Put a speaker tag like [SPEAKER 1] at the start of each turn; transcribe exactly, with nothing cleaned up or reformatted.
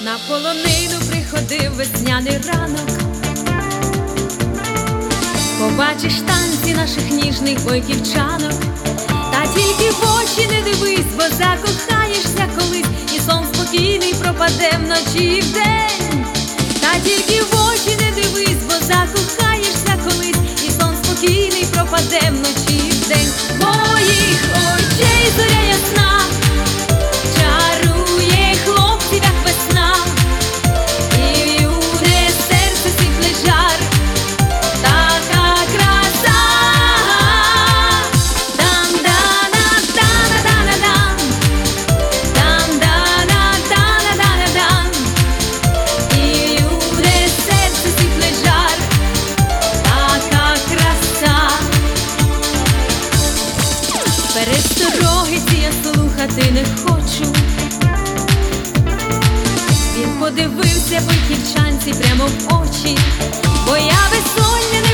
[SPEAKER 1] На полонину приходив весняний ранок, побачиш танці наших ніжних бойківчанок. Та тільки в очі не дивись, бо закохаєшся колись, і сон спокійний пропаде вночі і вдень. Та тільки в очі не дивись, бо закохаєшся колись, і сон спокійний пропаде вночі і вдень. Моїх очей зоря ясна чарує хлопців, як весна, і в юне серце світлий жар, така краса. Дан-дана-дана-дана-дам, дан-дана-дана-дана-дам, і в юне серце світлий жар, така краса. Перестороги ці я слухати не хочу. Він подивився бойківчанці прямо в очі, бо я безсоння не